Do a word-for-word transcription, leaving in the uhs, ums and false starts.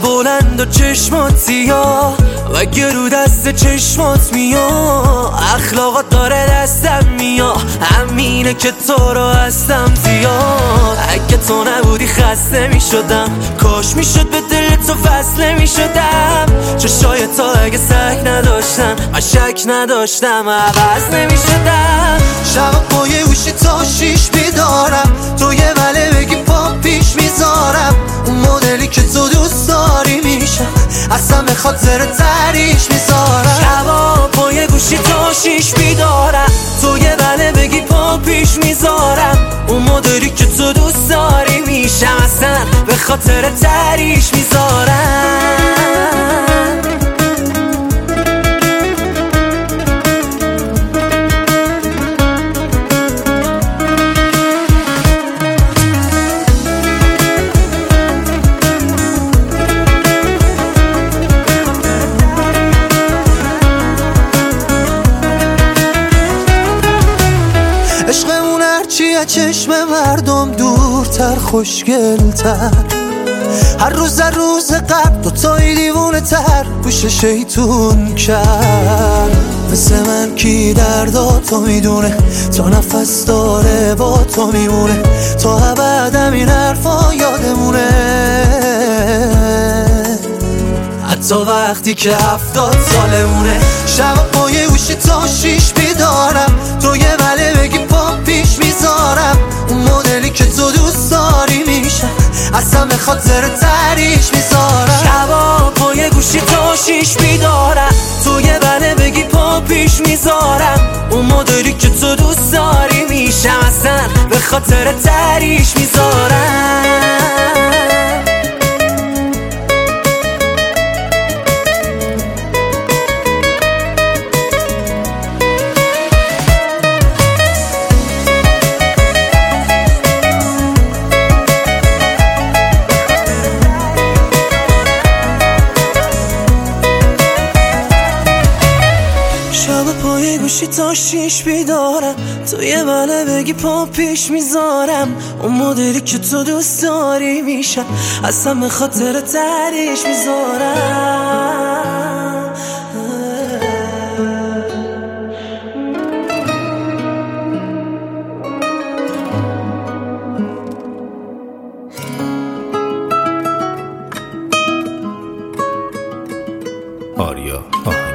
بلند و چشمات سیاه و گرو دست چشمات میاد، اخلاقات داره دستم میاد، همینه که تو رو هستم زیاد. اگه تو نبودی خسته میشدم، کاش میشد به دل تو فصله میشدم. چشای تا اگه سک نداشتن من شک نداشتم عوض نمیشدم. شب پای گوشی تا شیش بیدارم، تو یه وله بگی پا پیش میذارم. اون مدلی که تو دوست داری میشم، اصلا به خاطر تریش میذارم. شبا پای گوشی تا شیش بیدارم، تو یه وله بگی پا پیش میذارم. اون مدلی که تو دوست داری میشم، اصلا به خاطر تریش میذارم. عشقمون هرچی از چشم مردم دورتر خوشگلتر، هر روز هر روز قبل دوتایی دیوونه تر گوش شیطون کرد. مثل من کی دردا تو میدونه، تا نفس داره با تو میمونه، تا ابد همین حرفا یادمونه. حتی وقتی که هفتاد سالمونه. شب پای گوشی تا شیش بیدارم، تو یه وله بگی پا پیش میذارم. اون مدلی که تو دوست داری میشم، اصلا به خاطر تریش میذارم. شبا پای گوشی تا شیش بیدارم، تو یه وله بگی پا پیش میذارم. اون مدلی که تو دوست داری میشم، اصلا به خاطر تریش میذارم. شب پای گوشی تا شیش بیدارم، تو یه وله بگی پا پیش میذارم. اون مدلی که تو دوست داری میشم، اصلا به خاطر تریش میذارم. آریا آریا